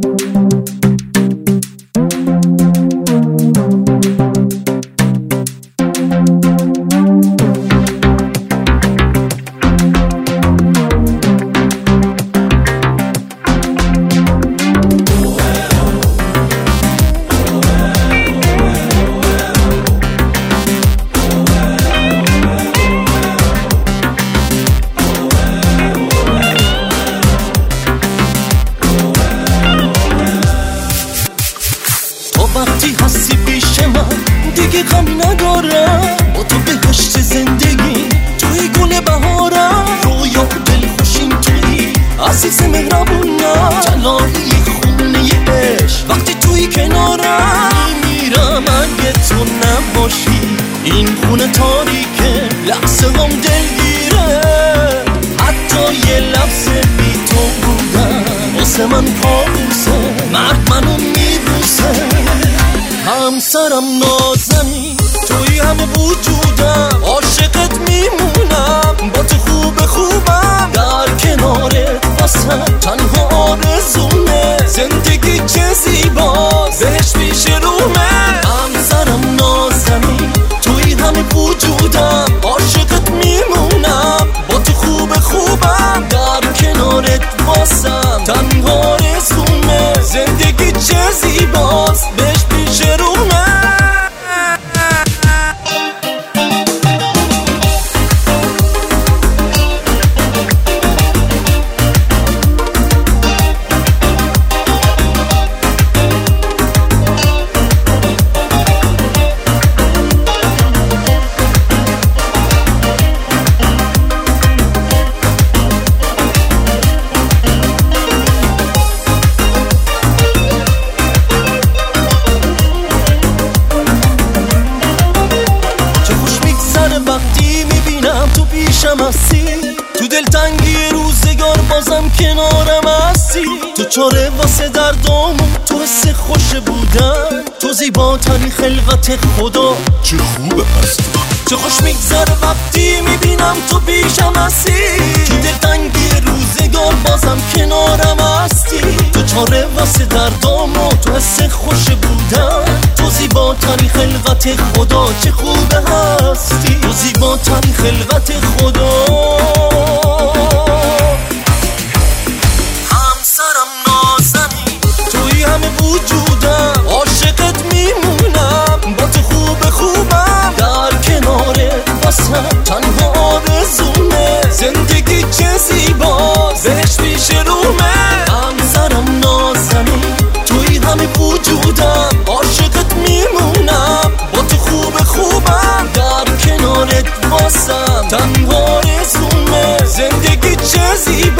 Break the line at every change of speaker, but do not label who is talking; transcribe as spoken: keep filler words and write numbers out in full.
وقتی هستی پیش من دیگه غم ندارم، با تو بهشت زندگی توی گل بهارم، رویا و دل خوشیم توی عزیز مهربونم، جلالی خونه عشق وقتی توی کنارم میمیرم اگه تو نباشی. این خونه تاریکه لحظه هم دلگیره، حتی یه لحظه بی تو بودم واسه من کابوسه، مرد منو میبوسه. همسرم نازنی توی همه وجودم، عاشقت میمونم، با تو خوب خوبم، در کنارت واسم تنها آرزومه، زندگی چه زیباست بهش پیش رومه. همسرم نازنی توی همه وجودم، عاشقت میمونم، با تو خوب خوبم، در کنارت واسم تنها آرزومه، زندگی چه زیباست بهش پیش رومه. وقتی میبینم تو پیشم هستی، تو دلتنگی روزگار بازم کنارم هستی، تو چاره واسه دردامون، تو حس خوش بودن، تو زیباترین خلقت خدا، چه خوب هستی. چه خوش میگذره وقتی میبینم تو پیشم هستی، تو دلتنگی روزگار بازم کنارم هستی، تو چاره واسه دردامون، تو حس خوش بودن، تو زیباترین خلقت خدا، چه خوب هستی، تو زیباترین خلقت خدا. همسرم نازنی توی همه وجودم، عاشقت میمونم، با تو خوب خوبم، در کنارت واسم تنها آرزومه، زندگی چه زیباست بهش پیش رومه. همسرم نازنی توی همه وجودم، عاشقت میمونم، با تو خوب خوبم، در کنارت واسم تنها آرزومه، زندگی چه زیباست